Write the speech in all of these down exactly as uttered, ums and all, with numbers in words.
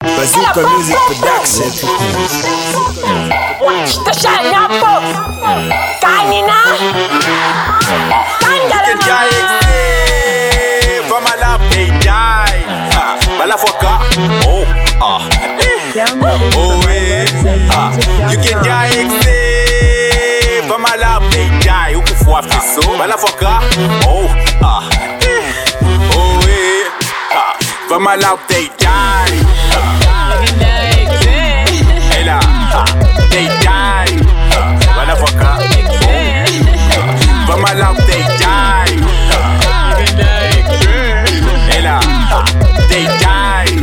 Bazooka Music Production. Tashana po kanina kandala from my love they die. Balafoka, oh ah, oh eh, ah. You can die from my love they die. You can fall so Balafoka, oh ah, oh eh, ah. From my love they die. Ella, they die. Balafoka, from my love they die. Ella, they die.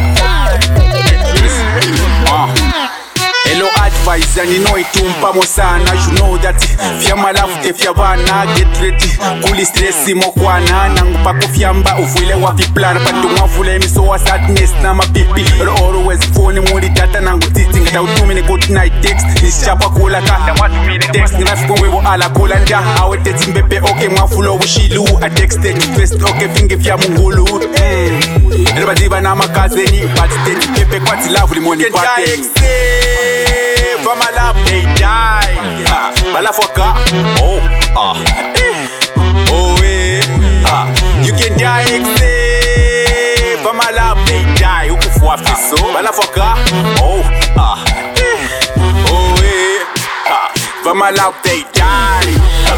Uh. Hello advice and you know it tumpa mosana. You know that fia malafu te fia vana. Get ready, kuli stressi mokwana. Nangupa kufiamba ufile wafi plan. Patu mwafule miso wa sadness na mapipi. Always phone muli data nangu titi. Ngata utumini good night text. Nishapa kula kanda watu mini text. Ninafikumwe wo ala kula nja. Awe teti mbepe oke mwafulo wishilu. A text teti twist oke finge fia mungulu. Everybody na makazeni. But teti pepe kwa tilavu limoni pateni. From my love they die. Ah, Balafoka, oh ah, oh eh, ah. You can die except from my love they die. You can fall so Balafoka, oh ah, oh eh, ah. From my love they die.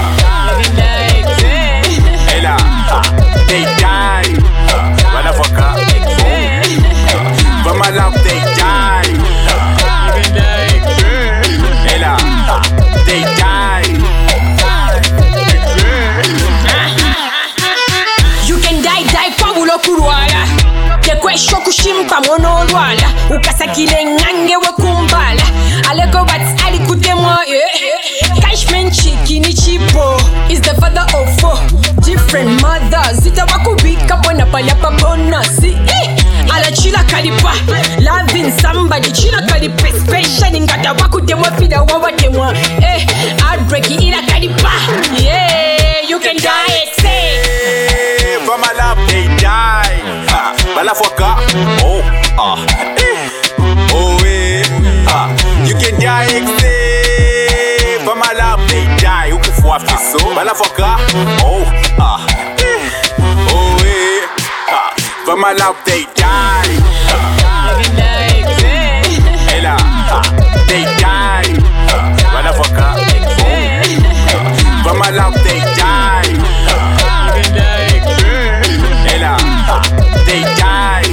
Ella, they die. Balafoka, oh, from my love they die. Ella, they die. you can die die kwa bulo kurwala tekwesho kushimpa mono lwala ukasakile ngange we kumbala aleko bats ali kutemwa yeah. Cashman chikini chipo is the father of four different mothers itawakubika bona pala pa bonus eh. Ala chila kalipa loving somebody chila kalipa special ngata wakutemwa fida wawatemwa eh heartbreak ila kalipa yeah you can die say from my love they die. Ah, Balafoka, oh ah, oh eh, ah. You can die except from my love they die. You can fall so Balafoka, oh ah, oh eh, ah. From my love they die. Ella, they die. Balafoka, oh, from my love they die. Ella, they die.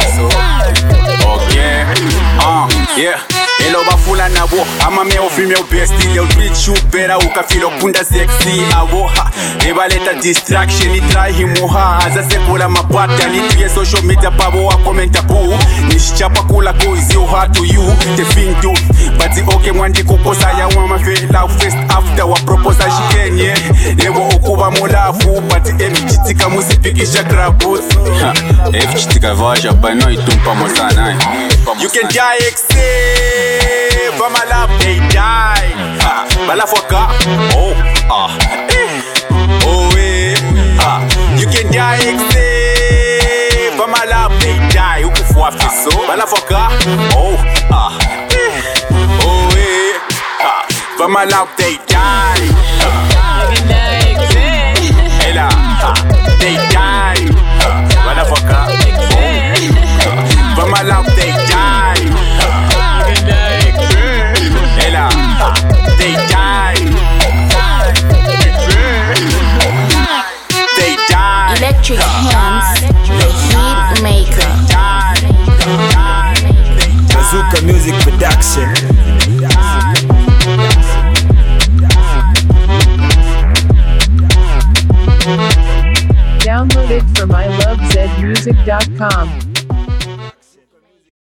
Okay, uh, yeah. Hello bafula nabo amame ofilme obesti they'll treat you better ukafilo kunda sexy abo ha ebaleta distraction itry himuha azasekula mapata litye social media babo wa comment abu nishichapa kula go is you hard to you the thing do but okay mwandi kukosa ya wama fela first after wa proposal shikenye lebo okuba molafu but emchitika musipikisha grabos efchitika vaja bano itumpa mosana. You can die except from my love they die. Ah, Balafoka, oh ah, oh eh, ah. You can die except from my love they die. You can fall so Balafoka, oh ah, oh eh, ah. From my love they die. Ella, they die. Balafoka, oh, from my love they die. Ella, they die. They die. Electric Hands, the heat maker. Bazooka Music Production. Download it from I love zed music dot com.